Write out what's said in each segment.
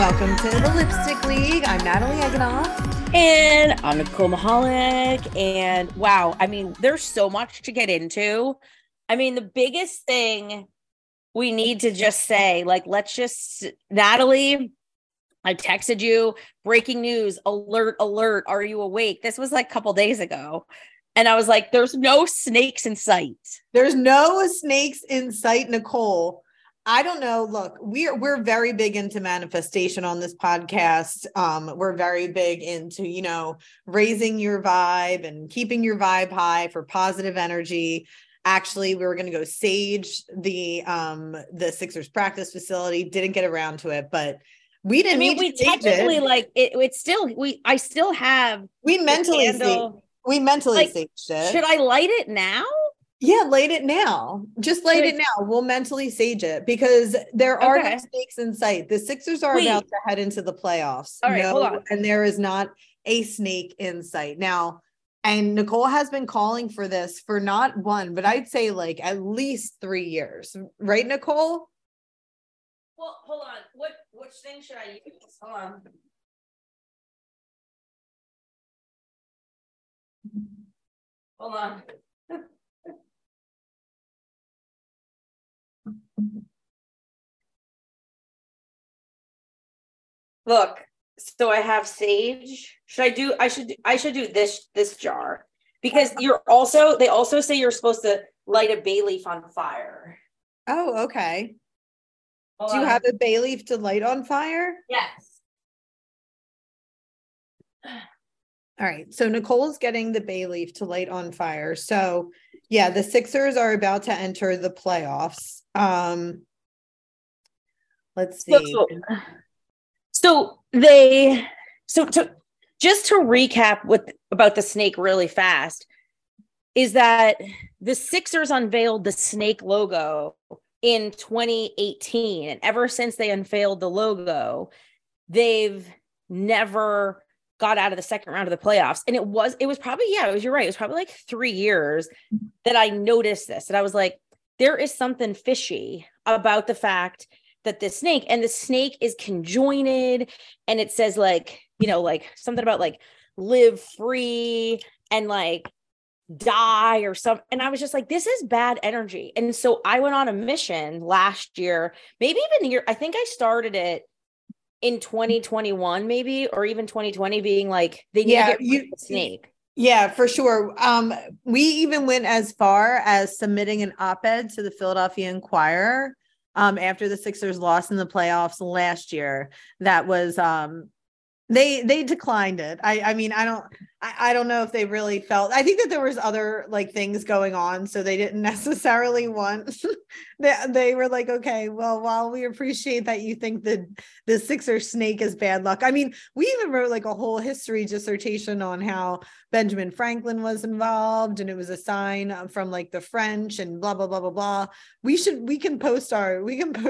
welcome to the Lipstick League. I'm Natalie Eganoff. And I'm Nicole Mahalik. And wow, I mean, there's so much to get into. I mean, the biggest thing we need to just say, like, Natalie, I texted you, breaking news, alert, alert. Are you awake? This was like a couple days ago. And I was like, there's no snakes in sight. There's no snakes in sight, Nicole. I don't know. Look, we're very big into manifestation on this podcast. We're very big into, raising your vibe and keeping your vibe high for positive energy. Actually, we were going to go sage the Sixers practice facility. Didn't get around to it, but we didn't. We technically I still have. We mentally saged it. Should I light it now? Yeah, light it now. Just light it now. We'll mentally sage it because there are no snakes in sight. The Sixers are about to head into the playoffs. All right, hold on. And there is not a snake in sight. Now, and Nicole has been calling for this for not one, but I'd say like at least 3 years. Right, Nicole? Well, hold on. Which thing should I use? Hold on. Hold on. Look, so I have sage. I should do this jar because they also say you're supposed to light a bay leaf on fire. Oh, okay. Do you have a bay leaf to light on fire? Yes. All right. So Nicole's getting the bay leaf to light on fire. So yeah, the Sixers are about to enter the playoffs. Let's see. Just to recap about the snake really fast, is that the Sixers unveiled the snake logo in 2018. And ever since they unveiled the logo, they've never got out of the second round of the playoffs. And it was probably, you're right. It was probably like 3 years that I noticed this. And I was like, there is something fishy about the fact that the snake is conjoined, and it says like something about like live free and like die or something. And I was just like, this is bad energy. And so I went on a mission last year, maybe even the year, I think I started it in 2021, maybe, or even 2020, being like, they need to get rid of the snake. Yeah, for sure. We even went as far as submitting an op-ed to the Philadelphia Inquirer after the Sixers lost in the playoffs last year. That was they declined it. I mean, I don't know if they really felt, I think that there was other like things going on, so they didn't necessarily want they were like, okay, well, while we appreciate that you think that the Sixer snake is bad luck. I mean, we even wrote like a whole history dissertation on how Benjamin Franklin was involved, and it was a sign from like the French and blah blah blah blah blah. We can post our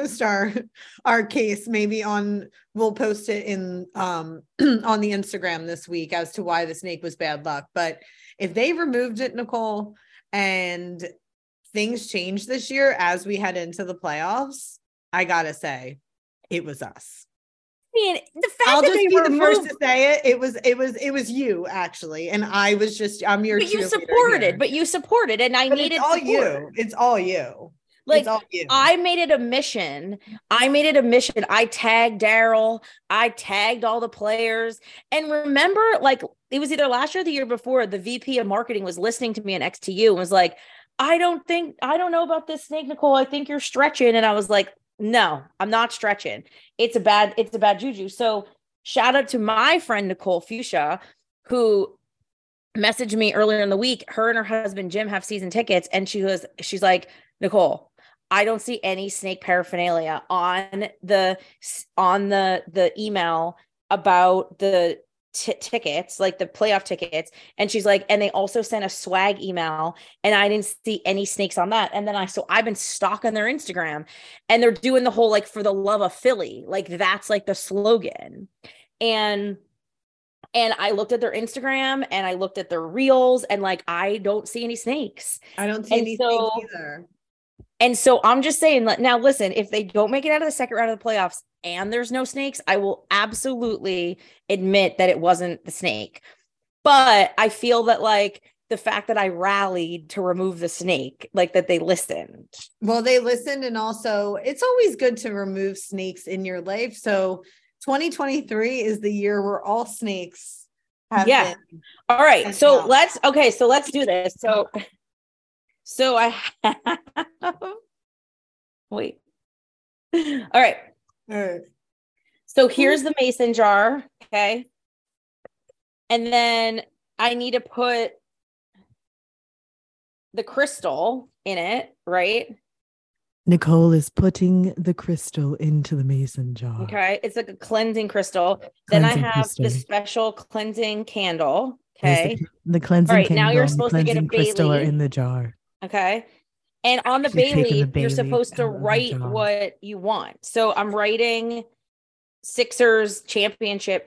case maybe we'll post it in on the Instagram this week as to why the snake was bad luck. But if they removed it, Nicole, and things changed this year as we head into the playoffs, I gotta say, it was us. I mean, the fact I'll that just they be the first to say it. It was you actually, and I'm your. But you supported, and I needed it's all support. you. It's all you. Like, I made it a mission. I tagged Daryl. I tagged all the players. And remember, like, it was either last year or the year before, the VP of marketing was listening to me in XTU and was like, I don't know about this snake, Nicole. I think you're stretching. And I was like, no, I'm not stretching. It's a bad juju. So shout out to my friend, Nicole Fuchsia, who messaged me earlier in the week. Her and her husband, Jim, have season tickets. And she's like, Nicole, I don't see any snake paraphernalia on the email about the tickets, like the playoff tickets. And she's like, and they also sent a swag email, and I didn't see any snakes on that. And then I've been stalking their Instagram, and they're doing the whole, like, for the love of Philly, like that's like the slogan. And I looked at their Instagram and I looked at their reels, and like, I don't see any snakes. I don't see any snakes either. And so I'm just saying, now listen, if they don't make it out of the second round of the playoffs and there's no snakes, I will absolutely admit that it wasn't the snake. But I feel that like the fact that I rallied to remove the snake, like that they listened. Well, they listened, and also it's always good to remove snakes in your life. So 2023 is the year where all snakes have been. All right. So let's do this. So I have, wait. All right. So here's the mason jar. Okay. And then I need to put the crystal in it, right? Nicole is putting the crystal into the mason jar. Okay. It's like a cleansing crystal. Then I have the special cleansing candle. Okay. The cleansing candle. Now you're supposed to get a crystal are in the jar. Okay. And on the bay leaf, you're supposed to write what you want. So I'm writing Sixers championship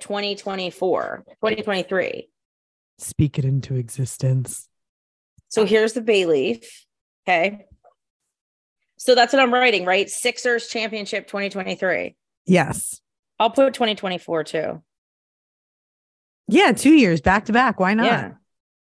2023. Speak it into existence. So here's the bay leaf. Okay. So that's what I'm writing, right? Sixers championship 2023. Yes. I'll put 2024 too. Yeah, 2 years back to back. Why not? Yeah.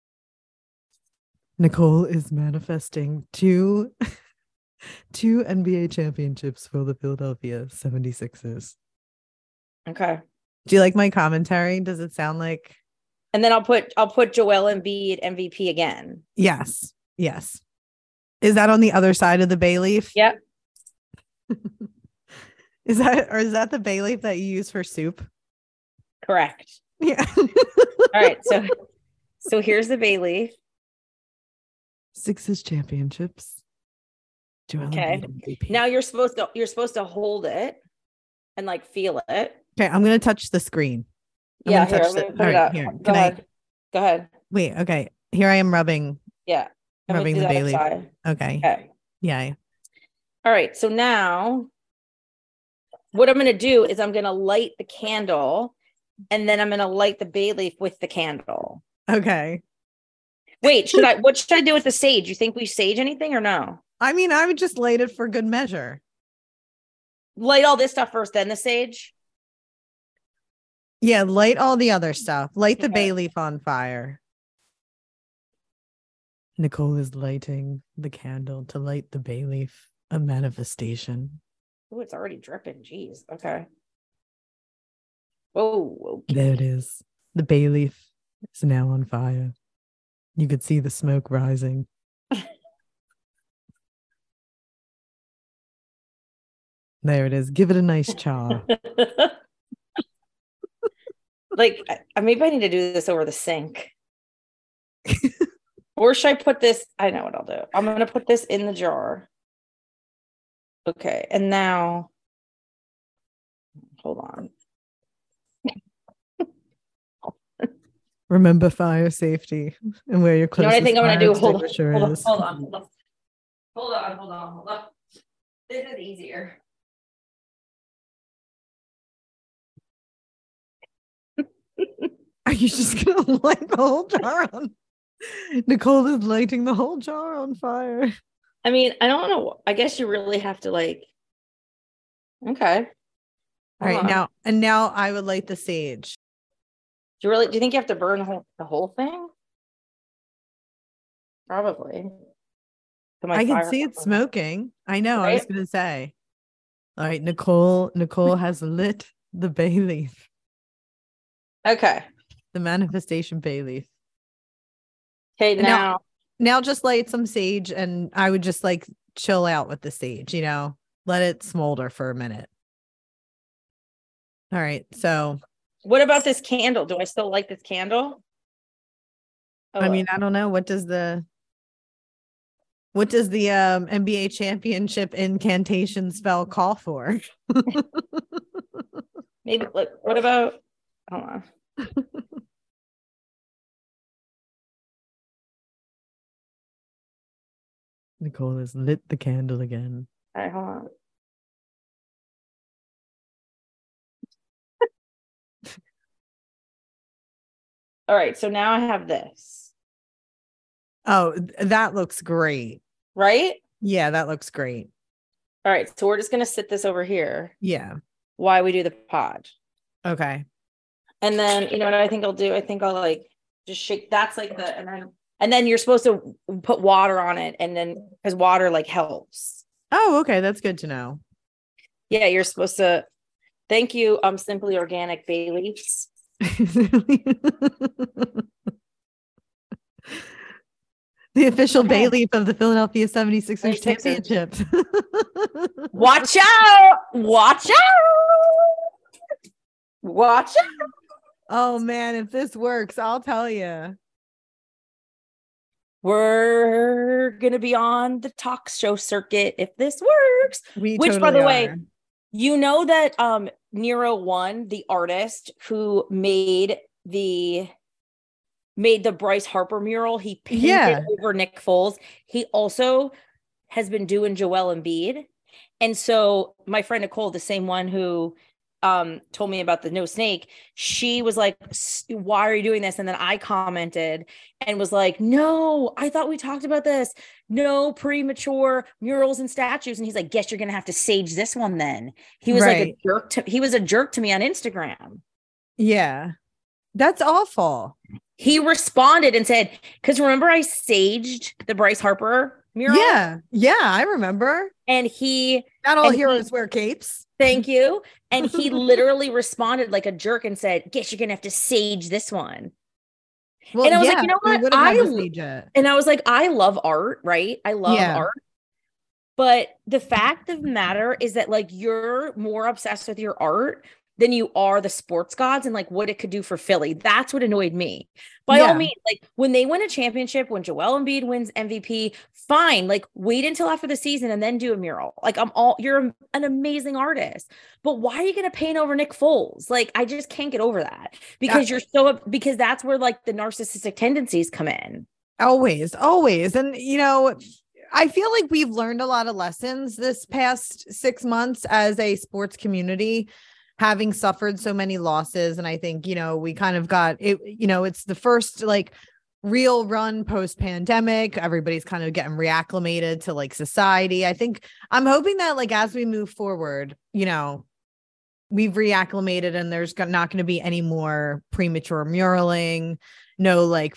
Nicole is manifesting two NBA championships for the Philadelphia 76ers. Okay. Do you like my commentary? Does it sound like? And then I'll put Joel Embiid MVP again. Yes. Yes. Is that on the other side of the bay leaf? Yep. Is that the bay leaf that you use for soup? Correct. Yeah. All right. So here's the bay leaf. Sixers championships. Okay. Now you're supposed to hold it and like feel it. Okay, I'm gonna touch the screen. All right, here. Go ahead. Wait. Okay. Here I am rubbing. Yeah. Rubbing the bay leaf. Okay. Yeah. All right. So now, what I'm gonna do is I'm gonna light the candle, and then I'm gonna light the bay leaf with the candle. Okay. Wait, what should I do with the sage? You think we sage anything or no? I mean, I would just light it for good measure. Light all this stuff first, then the sage? Yeah, light all the other stuff. Light the bay leaf on fire. Nicole is lighting the candle to light the bay leaf, a manifestation. Oh, it's already dripping. Jeez. Okay. Oh, okay. There it is. The bay leaf is now on fire. You could see the smoke rising. There it is. Give it a nice char. Like, maybe I need to do this over the sink. Or should I put this? I know what I'll do. I'm going to put this in the jar. Okay. And now, hold on. Remember fire safety and where your closest. You know what I think I'm going to do? Hold on. This is easier. Are you just going to light the whole jar on? Nicole is lighting the whole jar on fire. I mean, I don't know. I guess you really have to like. Okay. All right. Now I would light the sage. Do you think you have to burn the whole thing? Probably. I can see it smoking. I know. Right? I was going to say. All right. Nicole has lit the bay leaf. Okay. The manifestation bay leaf. Okay. Now just light some sage, and I would just like chill out with the sage, let it smolder for a minute. All right. So what about this candle? Do I still like this candle? I mean, I don't know. What does the NBA championship incantation spell call for? Maybe what about, hold on. Nicole has lit the candle again. All right, hold on. All right, so now I have this. Oh, that looks great. Right? Yeah, that looks great. All right. So we're just going to sit this over here. Yeah. While we do the pod. Okay. And then, you know what I think I'll do? I think I'll like just shake. That's like and then you're supposed to put water on it. And then because water like helps. Oh, okay. That's good to know. Yeah. You're supposed to. Thank you. Simply Organic Bay Leaves. The official bay leaf of the Philadelphia 76ers championship. Watch out. Watch out. Watch out. Oh man, if this works, I'll tell you. We're going to be on the talk show circuit if this works. Which, totally by the way, you know that Nero One, the artist who made the Bryce Harper mural, he painted over Nick Foles. He also has been doing Joel Embiid. And so my friend Nicole, the same one who told me about the no snake, she was like, why are you doing this? And then I commented and was like, no, I thought we talked about this. No premature murals and statues. And he's like, guess you're going to have to sage this one then. He was like a jerk he was a jerk to me on Instagram. Yeah. That's awful. He responded and said, because remember I saged the Bryce Harper mural? Yeah, I remember. And not all heroes wear capes. Thank you. And he literally responded like a jerk and said, guess you're going to have to sage this one. Well, and I was like, you know what? I was like, I love art, right? I love art. But the fact of the matter is that like you're more obsessed with your art than you are the sports gods and like what it could do for Philly. That's what annoyed me. By all means, like when they win a championship, when Joel Embiid wins MVP, fine. Like wait until after the season and then do a mural. Like you're an amazing artist, but why are you going to paint over Nick Foles? Like, I just can't get over that because because that's where like the narcissistic tendencies come in. Always. And you know, I feel like we've learned a lot of lessons this past 6 months as a sports community, having suffered so many losses. And I think, you know, we kind of got it, you know, it's the first like real run post pandemic. Everybody's kind of getting reacclimated to like society. I think I'm hoping that like, as we move forward, you know, we've reacclimated and there's not going to be any more premature muraling, no, like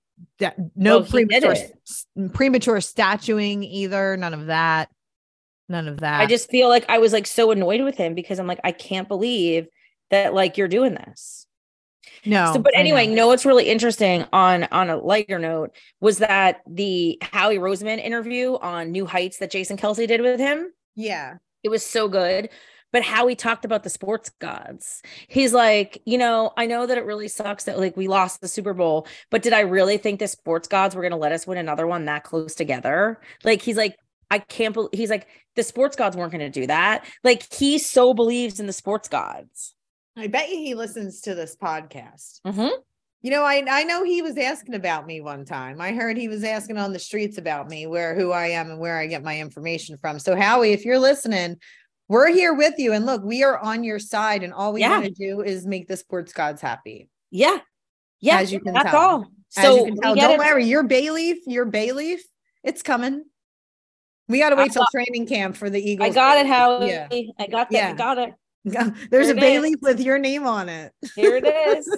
premature statuing either. None of that. I just feel like I was like so annoyed with him because I'm like, I can't believe that like you're doing this. No. So, but anyway, what's really interesting on a lighter note was that the Howie Roseman interview on New Heights that Jason Kelce did with him. Yeah. It was so good. But Howie talked about the sports gods. He's like, you know, I know that it really sucks that like we lost the Super Bowl, but did I really think the sports gods were going to let us win another one that close together? Like, he's like, I can't believe, he's like, the sports gods weren't going to do that. Like, he so believes in the sports gods. I bet you he listens to this podcast. Mm-hmm. You know, I know he was asking about me one time. I heard he was asking on the streets about me, who I am and where I get my information from. So Howie, if you're listening, we're here with you. And look, we are on your side. And all we want to do is make the sports gods happy. Yeah. Yeah. As you can that's tell. All. As you can tell. Don't worry. Your bay leaf, it's coming. We got to wait till training camp for the Eagles. I got it, Howie. Yeah. I got that. Yeah. I got it. There's a bay leaf with your name on it. Here it is.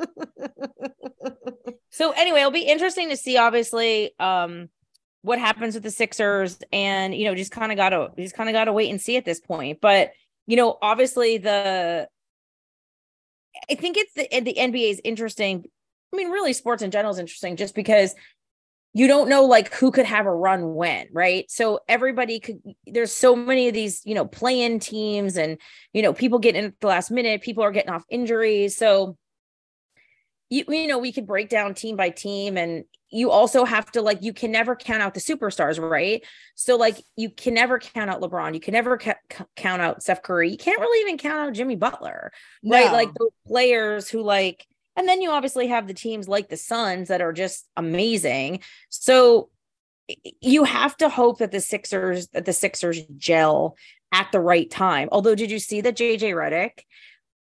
So anyway, it'll be interesting to see, obviously, what happens with the Sixers, and you know, just kind of gotta wait and see at this point. But you know, obviously, I think it's the NBA is interesting. I mean, really, sports in general is interesting, just because you don't know like who could have a run when, right? So there's so many of these, you know, play-in teams, and you know, people get in at the last minute, people are getting off injuries, so. You know, we could break down team by team, and you also have to like, you can never count out the superstars, right? So like, you can never count out LeBron. You can never count out Steph Curry. You can't really even count out Jimmy Butler, right? Like those players who like, and then you obviously have the teams like the Suns that are just amazing. So you have to hope that the Sixers gel at the right time. Although, did you see that JJ Redick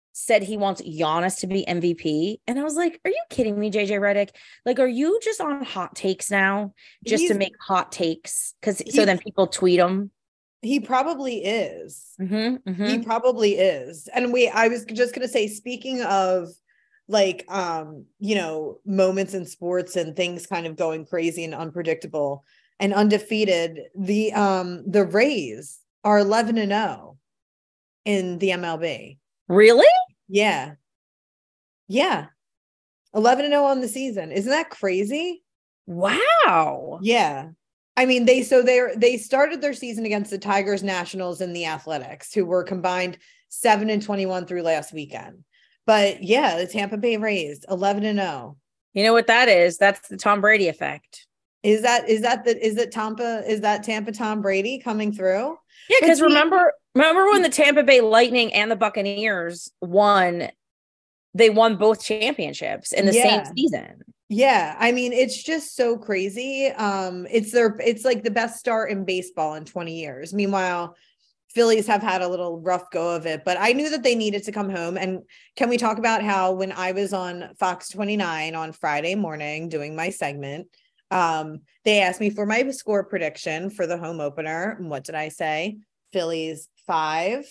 said he wants Giannis to be MVP. And I was like, are you kidding me, JJ Redick? Like, are you just on hot takes now just to make hot takes? Because so then people tweet them. He probably is. He Mm-hmm. probably is. And I was just going to say, speaking of like, you know, moments in sports and things kind of going crazy and unpredictable and undefeated, the Rays are 11-0 in the MLB. Really? Yeah. Yeah. 11-0 on the season. Isn't that crazy? Wow. Yeah. I mean, they started their season against the Tigers, Nationals, and the Athletics, who were combined 7-21 through last weekend. But yeah, the Tampa Bay Rays 11-0. You know what that is? That's the Tom Brady effect. Is that Tampa Tom Brady coming through? Yeah, because remember when the Tampa Bay Lightning and the Buccaneers won? They won both championships in the same season. Yeah, I mean, it's just so crazy. It's like the best start in baseball in 20 years. Meanwhile, Phillies have had a little rough go of it, but I knew that they needed to come home. And can we talk about how when I was on Fox 29 on Friday morning doing my segment, they asked me for my score prediction for the home opener. And what did I say? Phillies 5,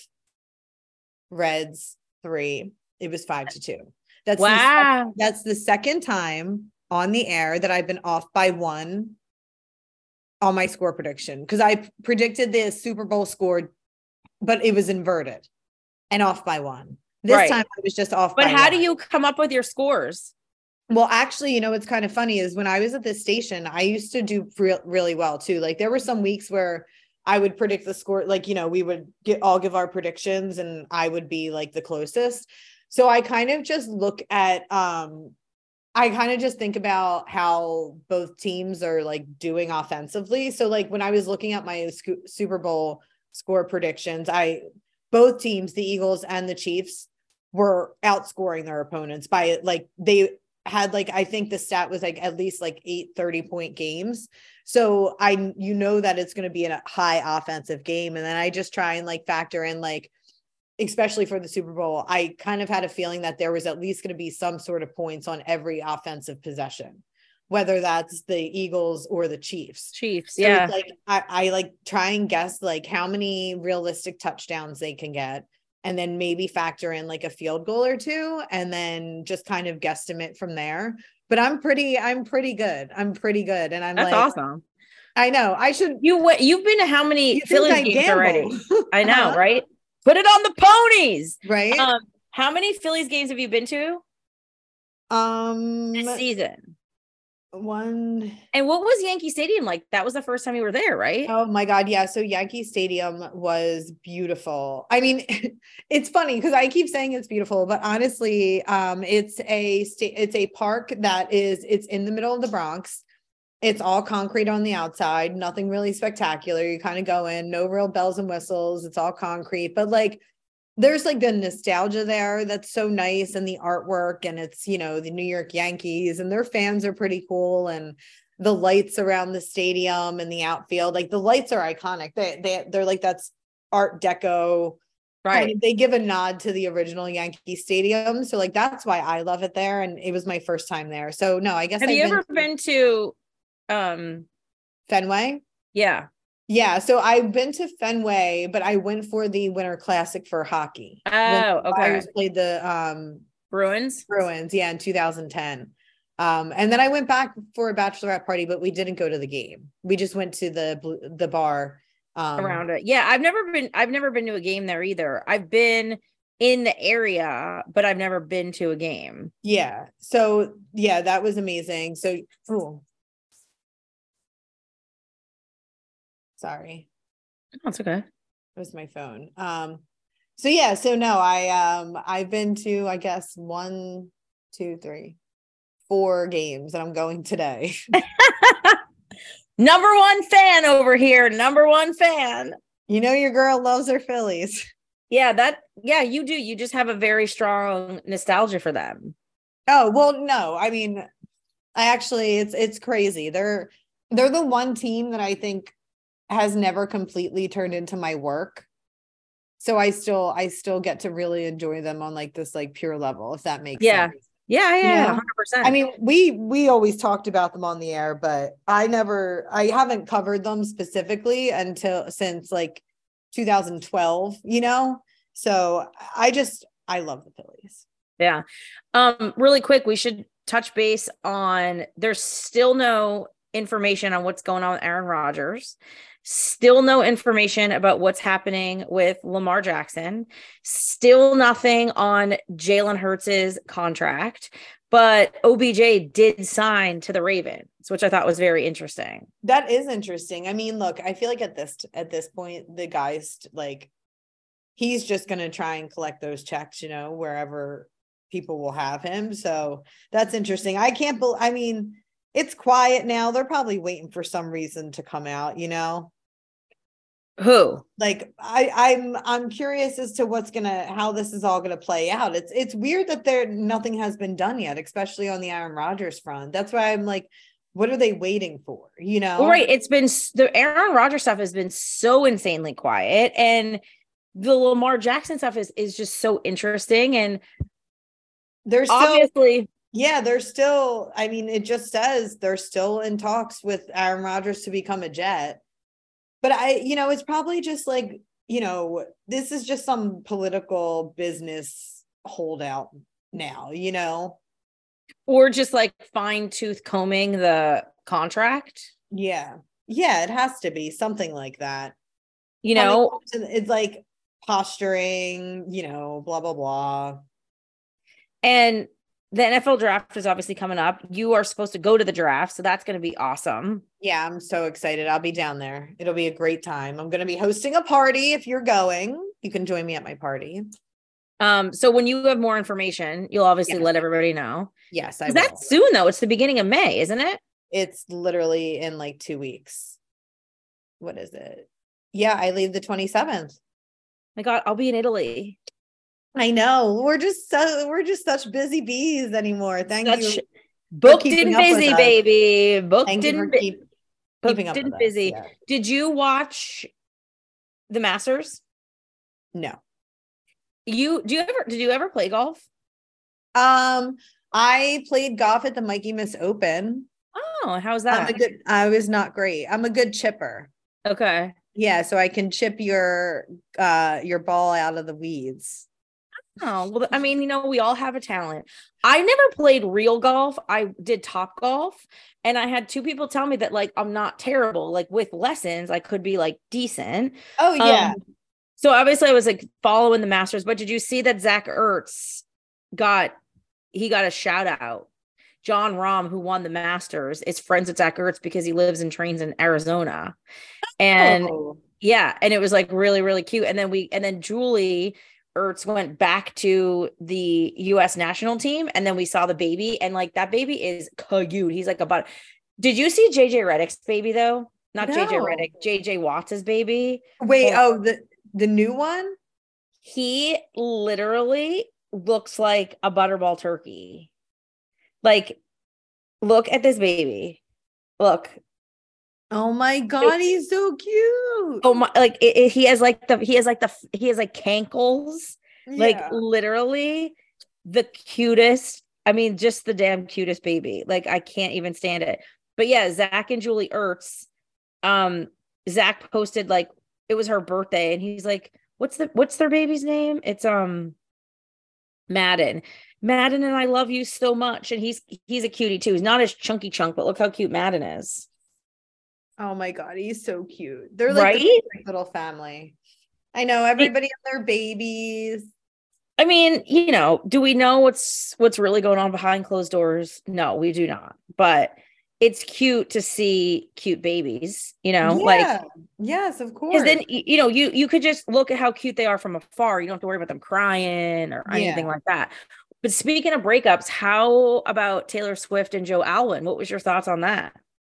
Reds 3. It was 5-2. That's the second time on the air that I've been off by 1 on my score prediction, because I predicted the Super Bowl score, but it was inverted and off by 1. This time I was just off by 1. But how do you come up with your scores? Well, actually, you know, what's kind of funny is when I was at this station, I used to do really well too. Like there were some weeks where I would predict the score, like, you know, we would all give our predictions and I would be like the closest. So I kind of just look at, I kind of just think about how both teams are like doing offensively. So like when I was looking at my Super Bowl score predictions, both teams, the Eagles and the Chiefs, were outscoring their opponents by like, they had like, I think the stat was like at least like 8 30-point games. So you know that it's going to be a high offensive game. And then I just try and like factor in like, especially for the Super Bowl, I kind of had a feeling that there was at least going to be some sort of points on every offensive possession, whether that's the Eagles or the Chiefs. So yeah. It's like I like try and guess like how many realistic touchdowns they can get, and then maybe factor in like a field goal or two, and then just kind of guesstimate from there. But I'm pretty good. And I'm That's awesome. I know. I should. You've been to how many Phillies games already? I know, right? Put it on the ponies, right? How many Phillies games have you been to? This season. 1. And what was Yankee Stadium like? That was the first time you were there, right? Oh my God. Yeah. So Yankee Stadium was beautiful. I mean, it's funny because I keep saying it's beautiful, but honestly, it's a park it's in the middle of the Bronx. It's all concrete on the outside, nothing really spectacular. You kind of go in, no real bells and whistles. It's all concrete, but like, there's like the nostalgia there. That's so nice. And the artwork, and it's, you know, the New York Yankees and their fans are pretty cool. And the lights around the stadium and the outfield, like the lights are iconic. They're like, that's Art Deco. Right. They give a nod to the original Yankee Stadium. So like, that's why I love it there. And it was my first time there. So no, I guess. Have you ever been to Fenway? Yeah. So I've been to Fenway, but I went for the Winter Classic for hockey. Oh, okay. I played the Bruins. Yeah, in 2010. And then I went back for a bachelorette party, but we didn't go to the game. We just went to the bar around it. Yeah, I've never been to a game there either. I've been in the area, but I've never been to a game. Yeah. So yeah, that was amazing. So sorry. That's okay. It was my phone. So yeah, so no, I've been to, I guess 1, 2, 3, 4 games, and I'm going today. Number 1 fan over here. Number 1 fan. You know, your girl loves her Phillies. Yeah, you do. You just have a very strong nostalgia for them. Oh, well, no, I mean, it's crazy. They're the one team that I think has never completely turned into my work. So I still get to really enjoy them on like this like pure level, if that makes Yeah. sense. Yeah. know? 100%. I mean, we always talked about them on the air, but I haven't covered them specifically since like 2012, So I love the Phillies. Yeah. Really quick, we should touch base on, there's still no information on what's going on with Aaron Rodgers. Still no information about what's happening with Lamar Jackson. Still nothing on Jalen Hurts' contract, but OBJ did sign to the Ravens, which I thought was very interesting. That is interesting. I mean, look, I feel like at this point, the guy's like, he's just going to try and collect those checks, wherever people will have him. So that's interesting. I mean, it's quiet now. They're probably waiting for some reason to come out, Who? Like I'm curious as to how this is all gonna play out. It's weird that nothing has been done yet, especially on the Aaron Rodgers front. That's why I'm like, what are they waiting for? Well, right. It's been the Aaron Rodgers stuff has been so insanely quiet, and the Lamar Jackson stuff is just so interesting. And there's obviously, they're still, I mean, it just says they're still in talks with Aaron Rodgers to become a Jet. But it's probably just like, this is just some political business holdout now, or just like fine tooth combing the contract. Yeah. Yeah. It has to be something like that. It's like posturing, blah, blah, blah. And the NFL draft is obviously coming up. You are supposed to go to the draft, so that's going to be awesome. Yeah, I'm so excited. I'll be down there. It'll be a great time. I'm going to be hosting a party. If you're going, you can join me at my party. So when you have more information, you'll obviously let everybody know. Yes, that's soon though. It's the beginning of May, isn't it? It's literally in like 2 weeks. What is it? Yeah, I leave the 27th. My God, I'll be in Italy. I know. We're just such busy bees anymore. Thank you. Booked and busy, baby. Booked and keeping up with busy. Yeah. Did you watch the Masters? No. Did you ever play golf? I played golf at the Mikey Miss Open. Oh, how's that? I was not great. I'm a good chipper. Okay. Yeah, so I can chip your ball out of the weeds. Oh, well, I mean, we all have a talent. I never played real golf. I did Top Golf, and I had 2 people tell me that like I'm not terrible. Like with lessons, I could be like decent. Oh yeah. So obviously I was like following the Masters, but did you see that Zach Ertz got a shout out? John Rahm, who won the Masters, is friends with Zach Ertz because he lives and trains in Arizona. And yeah, and it was like really, really cute. And then Julie Ertz went back to the US national team, and then we saw the baby, and like that baby is cute. He's like did you see JJ Redick's baby though? Not JJ Redick, JJ Watts' baby. Wait, the new one? He literally looks like a butterball turkey. Like, look at this baby. Look. Oh my God, he's so cute. Oh my, like he has cankles. Yeah. Like literally the cutest. I mean, just the damn cutest baby. Like I can't even stand it. But yeah, Zach and Julie Ertz. Zach posted like it was her birthday, and he's like, what's their baby's name? It's Madden, and I love you so much. And he's a cutie too. He's not as chunky chunk, but look how cute Madden is. Oh my God, he's so cute. They're like the little family. I know everybody and their babies. I mean, do we know what's really going on behind closed doors? No, we do not. But it's cute to see cute babies, like, yes, of course. Because then, you could just look at how cute they are from afar. You don't have to worry about them crying or anything like that. But speaking of breakups, how about Taylor Swift and Joe Alwyn? What was your thoughts on that?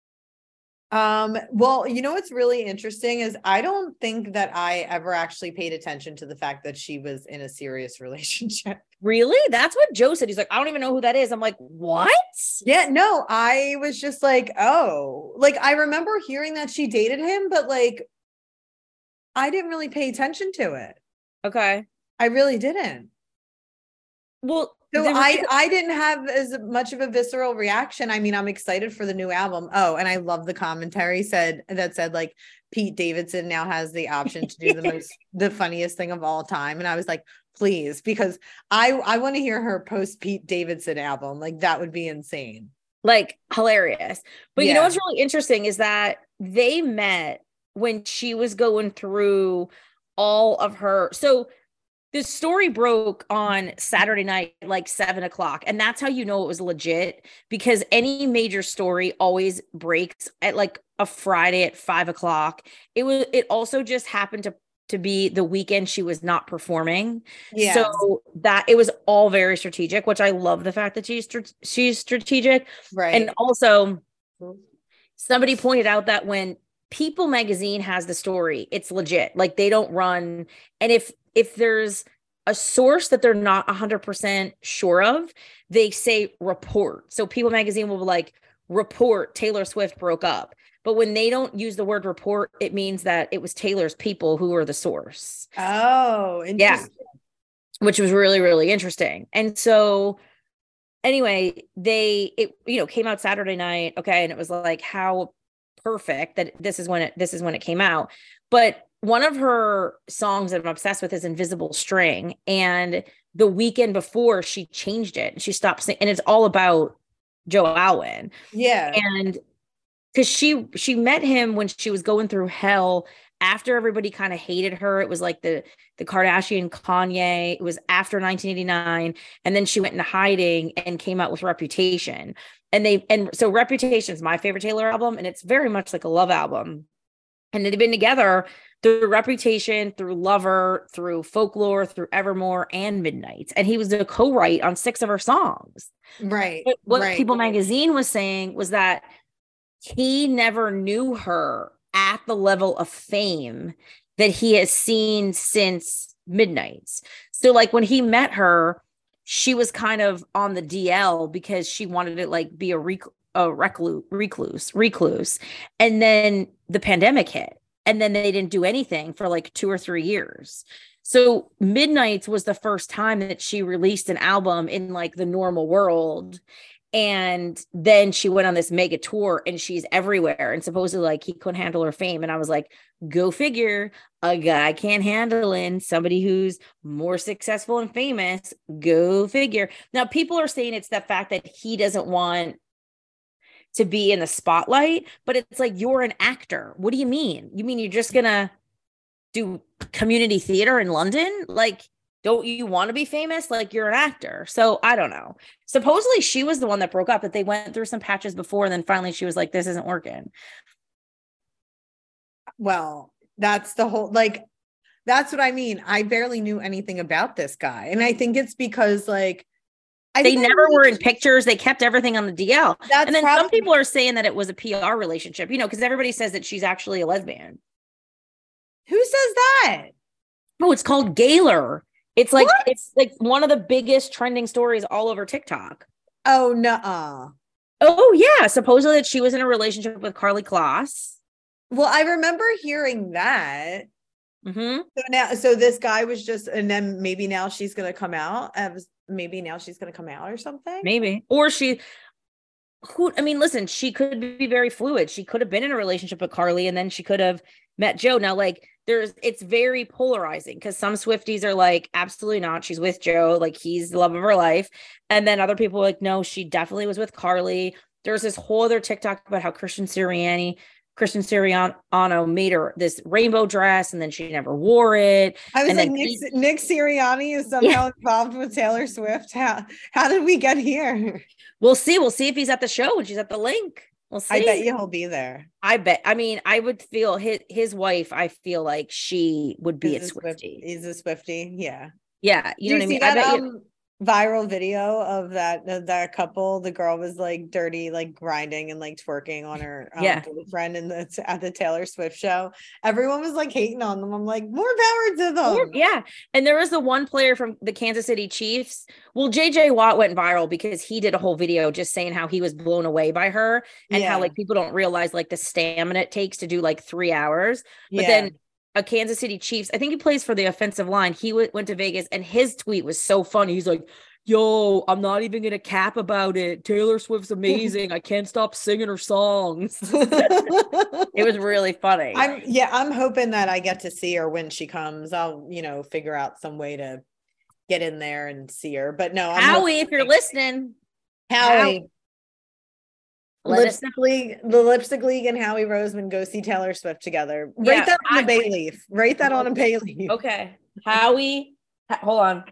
Well, what's really interesting is I don't think that I ever actually paid attention to the fact that she was in a serious relationship. Really? That's what Joe said. He's like, I don't even know who that is. I'm like, what? Yeah, no, I was just like, oh, like I remember hearing that she dated him, but like I didn't really pay attention to it. Okay. I really didn't. Well, So I didn't have as much of a visceral reaction. I mean, I'm excited for the new album. Oh, and I love the commentary said like Pete Davidson now has the option to do the funniest thing of all time. And I was like, please, because I want to hear her post Pete Davidson album. Like that would be insane. Like hilarious. But Yeah. you know what's really interesting is that they met when she was going through all of her. So the story broke on Saturday night, like 7:00. And that's how you know it was legit, because any major story always breaks at like a Friday at 5:00. It also just happened to be the weekend she was not performing. Yeah. So that it was all very strategic, which I love the fact that she's strategic. Right. And also somebody pointed out that when People magazine has the story, it's legit. Like they don't run. And if there's a source that they're not 100% sure of, they say report. So People magazine will be like, report Taylor Swift broke up. But when they don't use the word report, it means that it was Taylor's people who were the source. Oh, interesting. Yeah. Which was really, really interesting. And so anyway, it came out Saturday night. Okay. And it was like, how perfect that this is when it came out. But one of her songs that I'm obsessed with is Invisible String. And the weekend before she changed it and she stopped singing, and it's all about Joe Alwyn. Yeah. And because she met him when she was going through hell after everybody kind of hated her. It was like the Kardashian Kanye. It was after 1989. And then she went into hiding and came out with Reputation. And so Reputation is my favorite Taylor album, and it's very much like a love album. And they've been together through Reputation, through Lover, through Folklore, through Evermore, and Midnights. And he was the co-write on 6 of her songs. Right. But what People magazine was saying was that he never knew her at the level of fame that he has seen since Midnights. So like when he met her, she was kind of on the DL because she wanted to like be a recluse. And then the pandemic hit, and then they didn't do anything for like 2 or 3 years. So Midnights was the first time that she released an album in like the normal world. And then she went on this mega tour and she's everywhere. And supposedly like he couldn't handle her fame. And I was like, go figure, a guy can't handle in somebody who's more successful and famous. Go figure. Now people are saying it's the fact that he doesn't want to be in the spotlight, but it's like, you're an actor. What do you mean? You mean you're just gonna do community theater in London? Like, don't you want to be famous? Like, you're an actor. So I don't know. Supposedly she was the one that broke up, that they went through some patches before. And then finally she was like, this isn't working. Well, that's the whole, like, that's what I mean. I barely knew anything about this guy. And I think it's because like, they never were in pictures. They kept everything on the DL. And then some people are saying that it was a PR relationship, because everybody says that she's actually a lesbian. Who says that? Oh, it's called Gaylor. It's like, it's like one of the biggest trending stories all over TikTok. Oh, no. Oh, yeah. Supposedly that she was in a relationship with Karlie Kloss. Well, I remember hearing that. Mm-hmm. So this guy was just, and then maybe now she's going to come out. Maybe now she's going to come out or something. Maybe. Or listen, she could be very fluid. She could have been in a relationship with Karlie and then she could have met Joe. Now, like, it's very polarizing because some Swifties are like, absolutely not. She's with Joe. Like, he's the love of her life. And then other people are like, no, she definitely was with Karlie. There's this whole other TikTok about how Christian Siriano made her this rainbow dress and then she never wore it. I was like, Nick Sirianni is somehow involved with Taylor Swift. How did we get here? We'll see. We'll see if he's at the show when she's at the link. We'll see. I bet you he'll be there. I bet. I mean, I would feel his wife, I feel like she would be a Swiftie. He's a Swiftie. Yeah. Yeah. You know what I mean? That, I bet viral video of that couple, the girl was like dirty, like grinding and like twerking on her boyfriend at the Taylor Swift show. Everyone was like hating on them. I'm like, more power to them. Yeah. And there was the one player from the Kansas City Chiefs. Well, JJ Watt went viral because he did a whole video just saying how he was blown away by her and how like people don't realize like the stamina it takes to do like 3 hours. But then a Kansas City Chiefs. I think he plays for the offensive line. He went to Vegas, and his tweet was so funny. He's like, yo, I'm not even going to cap about it. Taylor Swift's amazing. I can't stop singing her songs. It was really funny. I'm hoping that I get to see her when she comes. I'll, figure out some way to get in there and see her. But no, Howie, if you're listening, Howie. The Lipstick League and Howie Roseman go see Taylor Swift together. Write that on a bay leaf. Write that on a bay leaf. Okay. Howie, hold on.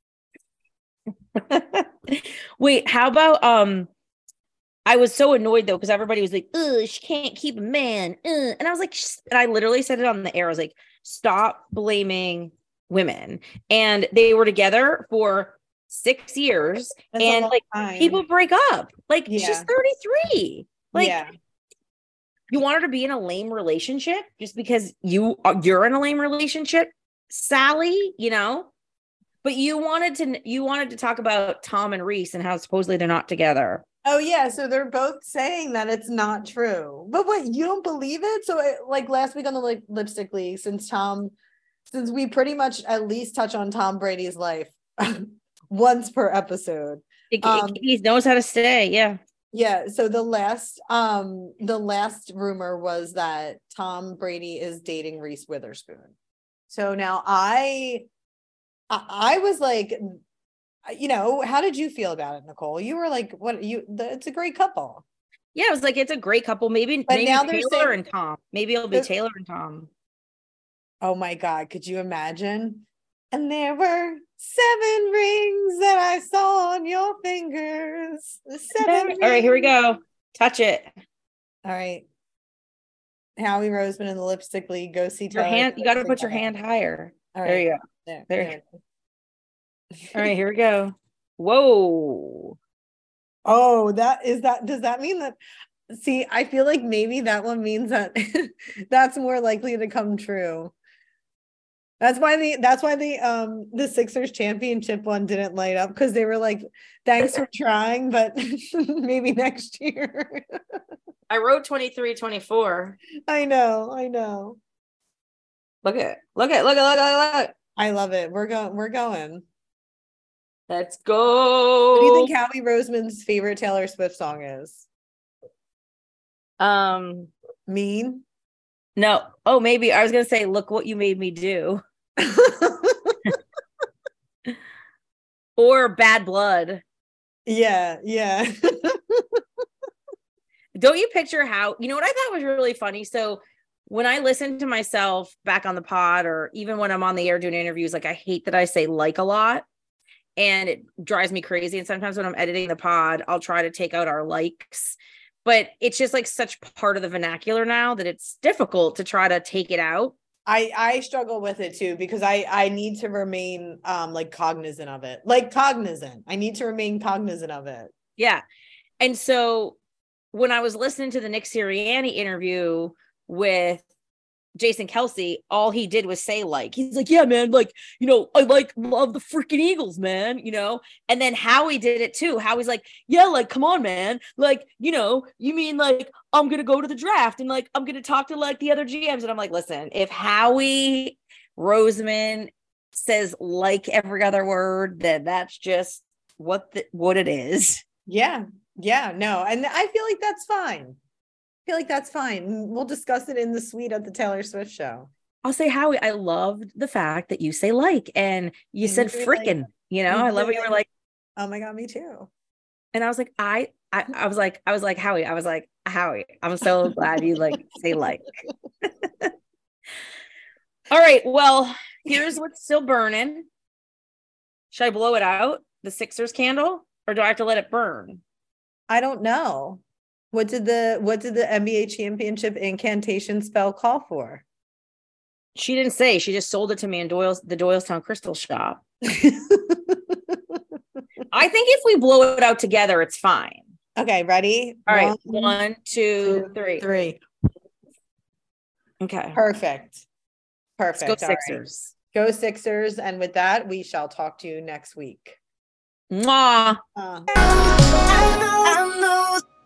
Wait, how about I was so annoyed though, because everybody was like, she can't keep a man. And I was like, and I literally said it on the air. I was like, stop blaming women. And they were together for 6 years. That's and like people break up. Like she's 33. Like you want her to be in a lame relationship just because you're in a lame relationship, Sally, but you wanted to talk about Tom and Reese and how supposedly they're not together. Oh yeah, so they're both saying that it's not true. But what, you don't believe it? So like last week on the Lipstick League, since we pretty much at least touch on Tom Brady's life once per episode. He knows how to stay, yeah. Yeah, so the last rumor was that Tom Brady is dating Reese Witherspoon. So now I was like, how did you feel about it, Nicole? You were like, it's a great couple. Yeah, I was like, it's a great couple. Maybe now Taylor and Tom. Maybe it'll be Taylor and Tom. Oh my God, could you imagine? And there were 7 rings that I saw on your fingers. 7 rings. All right, here we go. Touch it. All right. Howie Roseman in the Lipstick League. Go see Taylor. Your hand. You got to put your hand higher. All right. There you go. There. All right, here we go. Whoa. Oh, does that mean that? See, I feel like maybe that one means that that's more likely to come true. That's why the Sixers championship one didn't light up, because they were like, thanks for trying, but maybe next year. I wrote 23-24. I know. Look. I love it. We're going. Let's go. What do you think Howie Roseman's favorite Taylor Swift song is? Mean? No. Oh, maybe I was gonna say, Look What You Made Me Do. Or Bad Blood. Yeah. Don't you picture how, what I thought was really funny? So when I listen to myself back on the pod, or even when I'm on the air doing interviews, like I hate that I say like a lot, and it drives me crazy. And sometimes when I'm editing the pod, I'll try to take out our likes, but it's just like such part of the vernacular now that it's difficult to try to take it out. I struggle with it too, because I need to remain cognizant of it. I need to remain cognizant of it. Yeah. And so when I was listening to the Nick Sirianni interview with Jason Kelce, all he did was say he's like, yeah, man, I love the freaking Eagles, man, and then Howie did it too. Howie's like, yeah, come on, man, you mean I'm gonna go to the draft and I'm gonna talk to the other GMs. And I'm like, listen, if Howie Roseman says every other word, then that's just what it is. Yeah, no, and I feel like that's fine. We'll discuss it in the suite at the Taylor Swift show. I'll say, Howie, I loved the fact that you say and you said frickin', I love what you were like. Oh my God, me too. And I was like, I was like, Howie, I'm so glad you say All right. Well, here's what's still burning. Should I blow it out? The Sixers candle, or do I have to let it burn? I don't know. What did the NBA championship incantation spell call for? She didn't say. She just sold it to me in the Doylestown Crystal Shop. I think if we blow it out together, it's fine. Okay, ready? All right. 1, 2, 3. Okay. Perfect. Let's go Sixers. Right. Go Sixers. And with that, we shall talk to you next week. Mwah. I know.